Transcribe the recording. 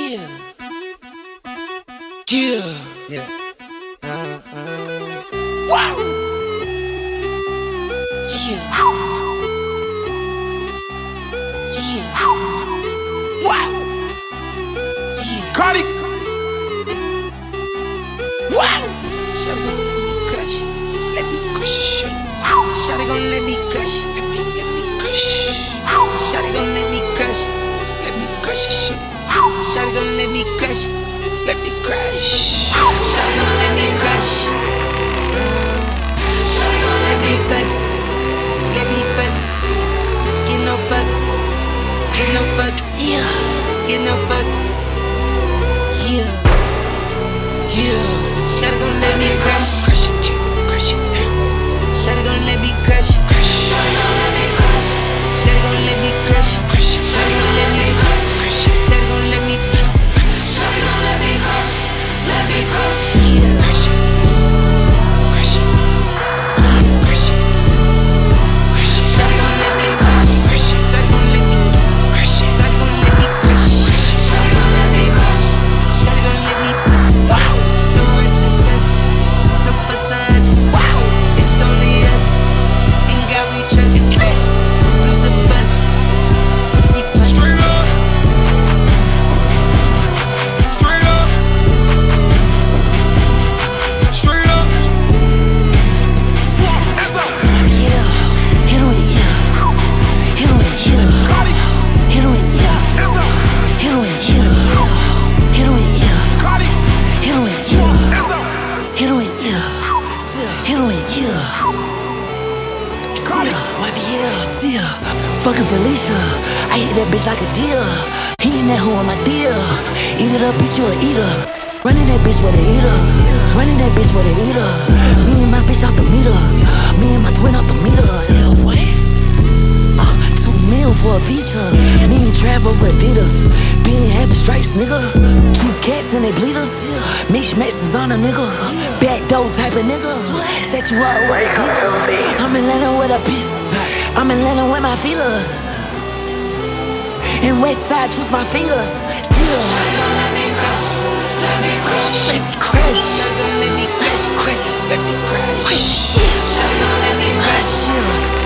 Yeah. Yeah. Yeah. Wow. Yeah. Yeah. Wow. Yeah. Cardi. Wow. Shawty gon' let me crush. Let me crush your shit. Shawty gon' let me crush. Let me crush. Shawty gon' let me crush. Let me crush your shit. Shawty gon' let me crush. Let me crush. Shawty gon' let me crush. Shawty gon' let me bust. Let me bust. Get no fucks. Get no fucks. Yeah. Get no fucks. Yeah. Yeah. Shawty gon' let me crush. Crush it, crush it. Shawty gon' let me crush. Crush. Shawty gon' let me crush. Shawty gon' let me crush. Crush. Shawty gon' let me crush. Crush. Shawty gon' let me. Shawty gon' let me crush. Let me crush. Yeah. Crush it. Crush it. Yeah. Crush it. Crush it. Shawty gon' let me crush. Crush it. Shawty gon' let me. Crush it. Shawty gon' let me crush. Crush it. Shawty gon' let me crush. Shawty gon' let me bust. Wow. No rest in us. No fuss for us. Wow. It's only us. In God we trust. Lose a bus. Pussy bust. Straight up. Straight up. Straight up. That's up. Yeah, hit him with yeah, hit him with yeah, Cardi. hit him with yeah, That's up. hit him with yeah, hit him with yeah, Cardi. hit him with yeah, That's up. hit him with yeah, hit him with yeah. Cardi. Wifey, yeah, see ya. Fucking Felicia, I hit that bitch like a deer. He in that hoe on my deal. Eat it up, bitch, you a eater. Running that bitch with a eater. Running that bitch with a eater. Me and my bitch off the meter. Me and my twin off the meter. Yeah, what? 2 mil for a feature. Me and Trav over Adidas. Being having stripes, nigga. 2 cats and they bleeders. Mix is on a nigga. Back door type of nigga. Set you up with a dealer. I'm in Atlanta with a bitch. I'm in Atlanta with my feelers. And west side twist my fingers. Still. Shawty gon' let me crush. Let me crush. Let me crush. Shawty gon' let me crush. Crush. Let me crush. Crush. Shawty gon' let me crush. Crush.